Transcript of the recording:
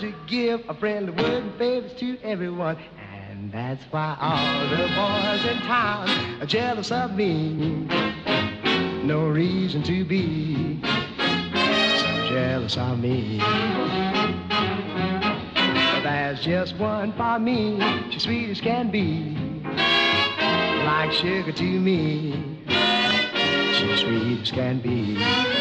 to give a friendly word and favors to everyone. And that's why all the boys in town are jealous of me. No reason to be so jealous of me. But there's just one for me. She's sweet as can be, like sugar to me. She's sweet as can be.